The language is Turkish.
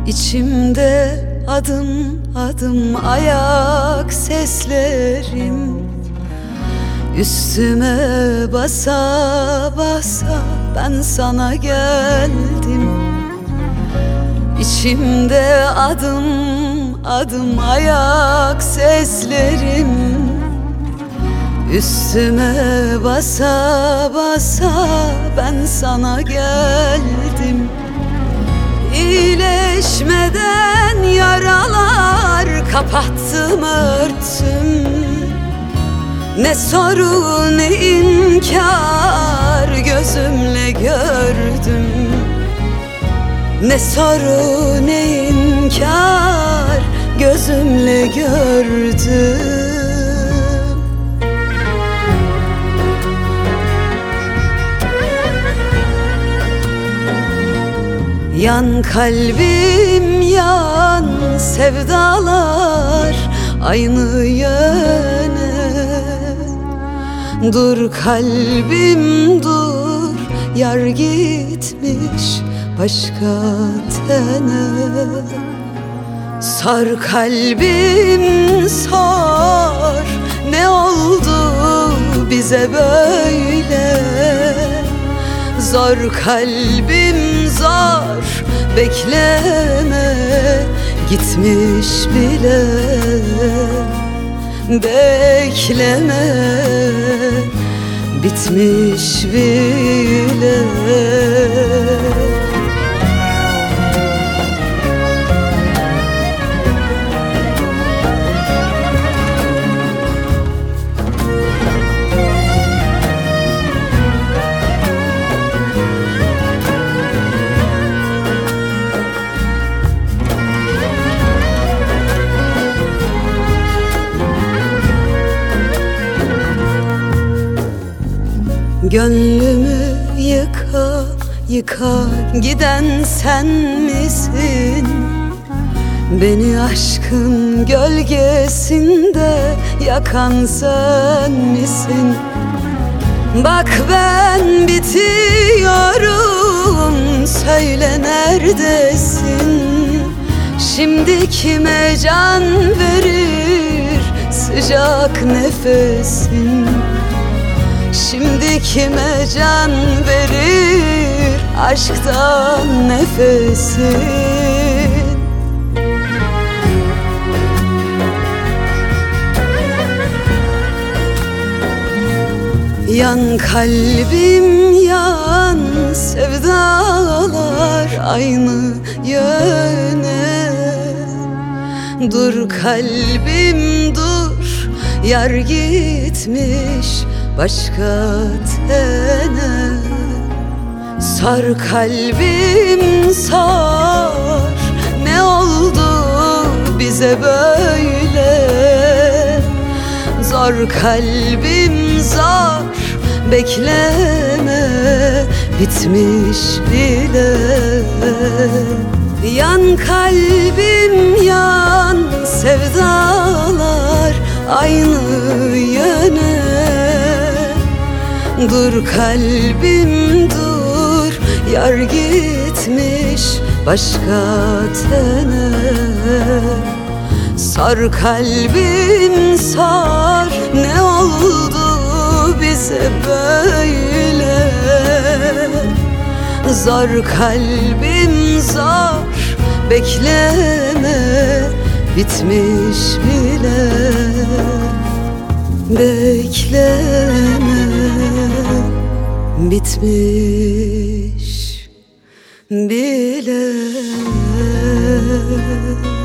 İçimde adım adım ayak seslerim, üstüme basa basa ben sana geldim. İçimde adım adım ayak seslerim, üstüme basa basa ben sana geldim. İyileşmeden yaralar kapattım örtüm, ne sorun ne inkar gözümle gördüm. Ne sorun ne inkar gözümle gördüm. Yan kalbim yan, sevdalar aynı yöne. Dur kalbim dur, yar gitmiş başka tene. Sar kalbim sor, ne oldu bize böyle? Zor kalbim zor, bekleme gitmiş bile. Bekleme bitmiş bile. Gönlümü yıka yıka giden sen misin? Beni aşkın gölgesinde yakan sen misin? Bak ben bitiyorum, söyle neredesin? Şimdi kime can verir sıcak nefesin? Şimdi kime can verir aşktan nefesin? Yan kalbim yan, sevdalar aynı yöne. Dur kalbim dur, yar gitmiş başka tene. Sar kalbim sar, ne oldu bize böyle? Zor kalbim zor, bekleme bitmiş bile. Yan kalbim yan, sevdalar aynı yöne. Dur kalbim dur, yar gitmiş başka tene. Sar kalbim sar, ne oldu bize böyle? Zor kalbim zor, bekleme bitmiş bile. Bekleme bitmiş bile.